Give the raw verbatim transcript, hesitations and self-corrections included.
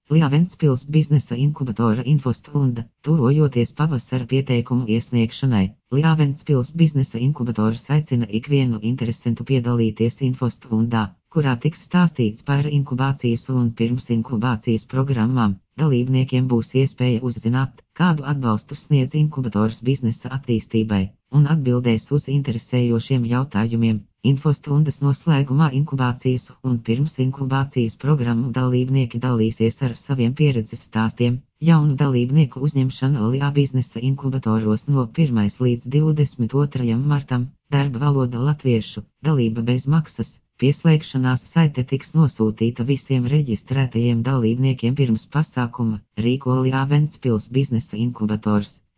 Lijā Ventspils biznesa inkubatora infostunda, tuvojoties pavasara pieteikumu iesniegšanai, Lijā Ventspils biznesa inkubators aicina ikvienu interesentu piedalīties infostundā, kurā tiks stāstīts par inkubācijas un pirmsinkubācijas programmām. Dalībniekiem būs iespēja uzzināt, kādu atbalstu sniedz inkubators biznesa attīstībai, un atbildēs uz interesējošiem jautājumiem. Infostundas noslēgumā inkubācijas un pirmsinkubācijas programmu dalībnieki dalīsies ar saviem pieredzes stāstiem. Jaunu dalībnieku uzņemšana Lijā biznesa inkubatoros no pirmā līdz divdesmit otrajam martam, darba valoda latviešu, dalība bez maksas. Pieslēgšanās saite tiks nosūtīta visiem reģistrētajiem dalībniekiem pirms pasākuma, rīko Lijā Ventspils biznesa inkubators.